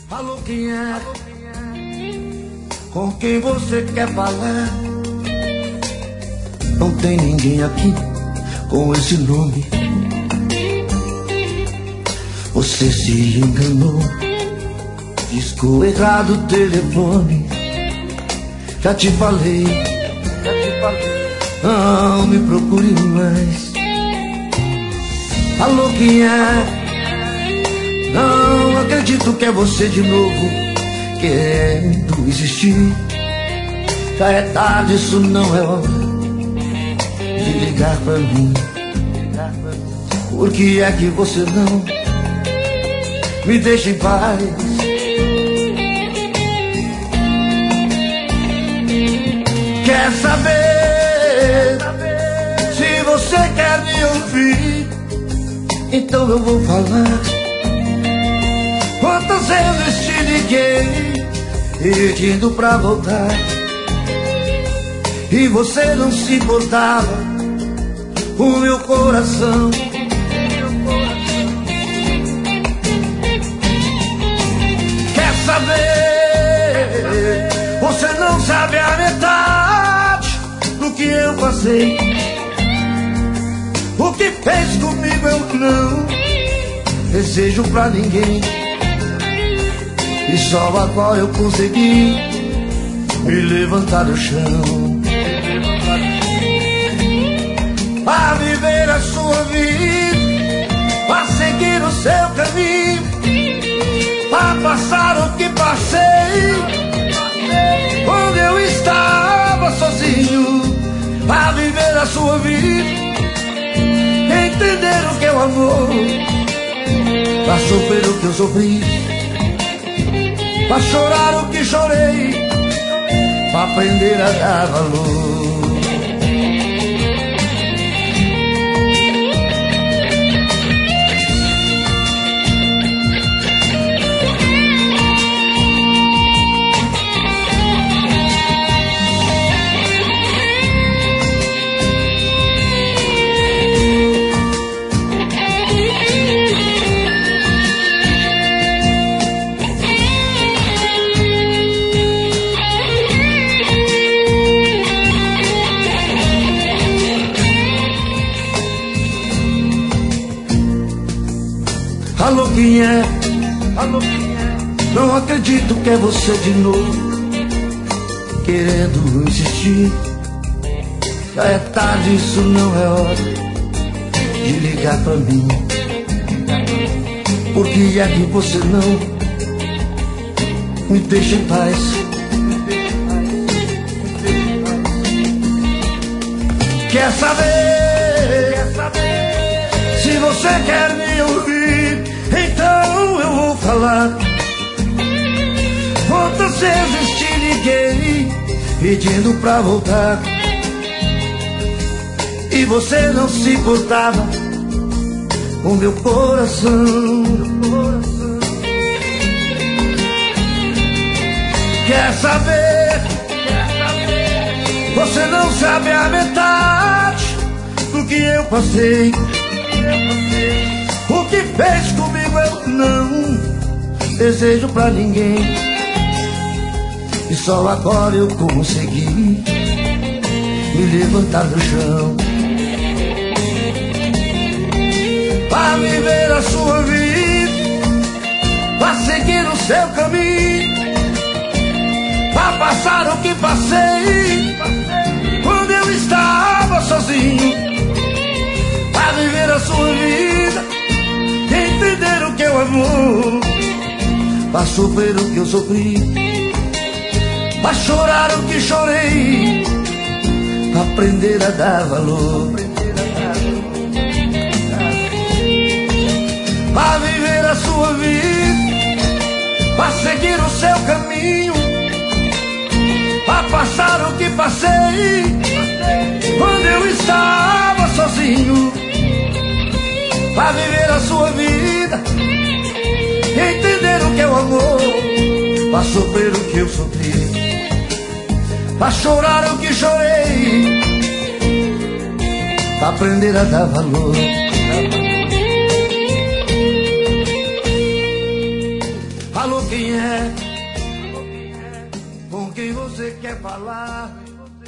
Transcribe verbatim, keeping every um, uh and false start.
Alô, quem é? Com quem você quer falar? Não tem ninguém aqui com esse nome. Você se enganou, discou errado o telefone. Já te falei, já te falei, não me procure mais. Alô, quem é? Não acredito que é você de novo, querendo existir. Já é tarde, isso não é hora de ligar pra mim. Por que é que você não me deixa em paz? Quer saber se você quer me ouvir? Então eu vou falar. Quantas vezes te liguei pedindo pra voltar e você não se importava. O meu coração, quer saber? Você não sabe a metade do que eu passei. O que fez comigo eu não desejo pra ninguém. E só agora eu consegui me levantar do chão, a viver a sua vida, a seguir o seu caminho, a passar o que passei quando eu estava sozinho, a viver a sua vida, entender o que é o amor, pra sofrer o que eu sofri, pra chorar o que chorei, pra aprender a dar valor. Alô, quem é? Alô, quem é? Não acredito que é você de novo, querendo insistir. Já é tarde, isso não é hora de ligar pra mim. Por que é que você não me deixa em paz? Quer saber? Quer saber? Se você quer me ouvir, então eu vou falar. Quantas vezes te liguei pedindo pra voltar e você não se importava com meu coração. Quer saber? Você não sabe a metade do que eu passei. O que fez comigo eu não desejo pra ninguém. E só agora eu consegui me levantar do chão, pra viver a sua vida, pra seguir o seu caminho, pra passar o que passei quando eu estava sozinho, pra viver a sua vida, entender o que é o amor, pra sofrer o que eu sofri, pra chorar o que chorei, pra aprender a dar valor, pra viver a sua vida, pra seguir o seu caminho, pra passar o que passei quando eu estava sozinho, pra viver a sua vida, entender o que é o amor, pra sofrer o que eu sofri, pra chorar o que chorei, pra aprender a dar valor. Alô, quem quem é, com quem você quer falar.